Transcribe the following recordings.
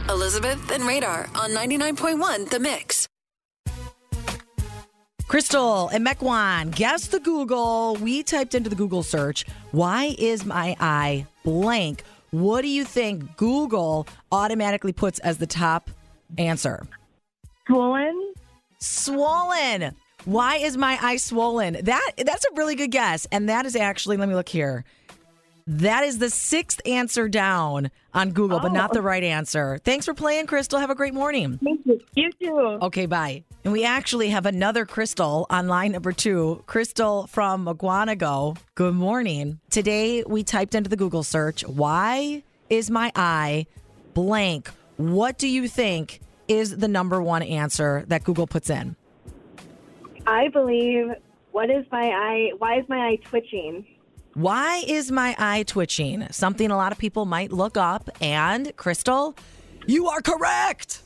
Elizabeth and Radar on 99.1 The Mix. Crystal and Mequon, guess the Google. We typed into the Google search, why is my eye blank? What do you think Google automatically puts as the top answer? Swollen. Swollen. Why is my eye swollen? That's a really good guess. And that is actually, let me look here. That is the sixth answer down on Google, but not the right answer. Thanks for playing, Crystal. Have a great morning. Thank you. You too. Okay, bye. And we actually have another Crystal on line number 2. Crystal from Maguanago. Good morning. Today, we typed into the Google search, why is my eye blank? What do you think is the number one answer that Google puts in? I believe, why is my eye twitching? Why is my eye twitching? Something a lot of people might look up. And, Crystal, you are correct.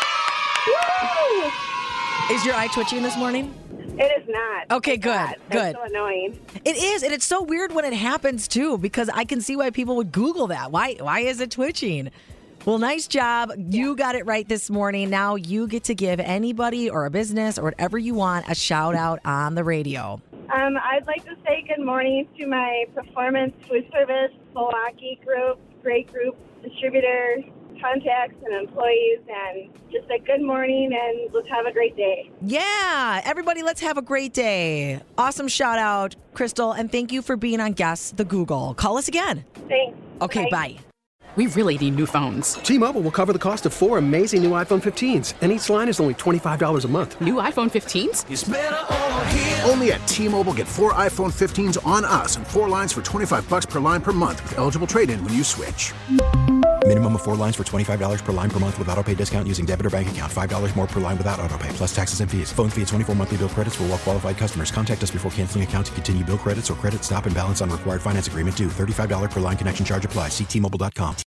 Woo! Is your eye twitching this morning? It is not. Okay, good. God, Good. That's so annoying. It is, and it's so weird when it happens, too, because I can see why people would Google that. Why is it twitching? Well, nice job. You got it right this morning. Now you get to give anybody or a business or whatever you want a shout out on the radio. I'd like to say good morning to my Performance Food Service Milwaukee group, great group, distributor, contacts, and employees, and just a good morning, and let's have a great day. Yeah, everybody, let's have a great day. Awesome shout out, Crystal, and thank you for being on Guess the Google. Call us again. Thanks. Okay, bye. We really need new phones. T-Mobile will cover the cost of 4 amazing new iPhone 15s, and each line is only $25 a month. New iPhone 15s? It's better over here. Only at T-Mobile, get 4 iPhone 15s on us and 4 lines for $25 per line per month with eligible trade-in when you switch. Minimum of 4 lines for $25 per line per month with autopay discount using debit or bank account. $5 more per line without autopay, plus taxes and fees. Phone fee at 24 monthly bill credits for well-qualified customers. Contact us before canceling account to continue bill credits or credit stop and balance on required finance agreement due. $35 per line connection charge applies. See T-Mobile.com.